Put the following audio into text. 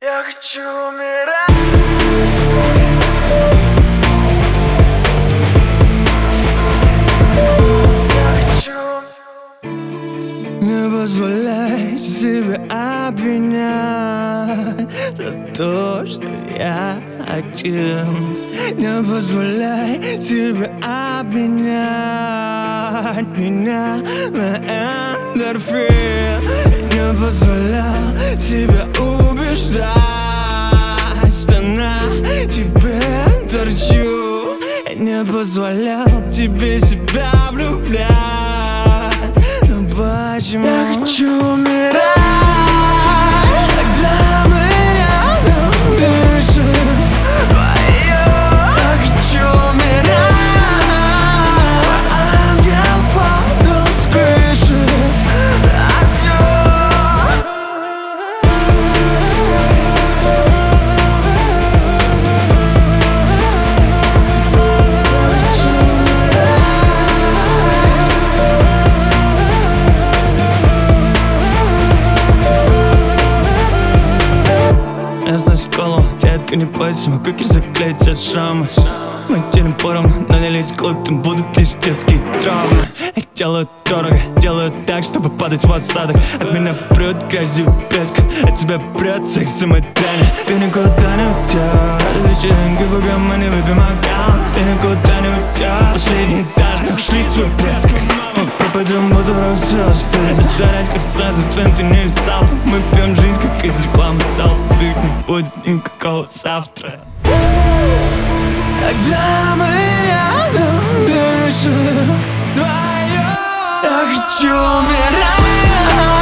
Я хочу умирать. Не позволяй себе обвинять за то, что я один. Не позволяй себе обменять меня на эндорфин. Не позволял себе убеждать, что на тебе торчу. Я не позволял тебе себя влюблять. Почему? Я хочу умирать, когда мы рядом дышим. Я хочу умирать, ангел падал с крыши. Детка, не бойся, мой кукер заклеить все шрамы. Мы делим поровну, но не лезь в клуб, там будут лишь детские травмы. Я делаю дорого, делаю так, чтобы падать в осадок. От меня прет грязью песк, от тебя прет секс самотряне. Ты никуда не уйдешь, вечеринки, пока мы не выпьем аккаунт. Ты никуда не уйдешь, последний этаж, нашли свой блеск. Мы пропадем, буду рок-звезды, сорять как сразу в фентаниль или салп. Мы пьем жизнь, как из рекламы салп. Ведь не будет никакого завтра. Когда мы рядом дышим вдвоем, я хочу умирать.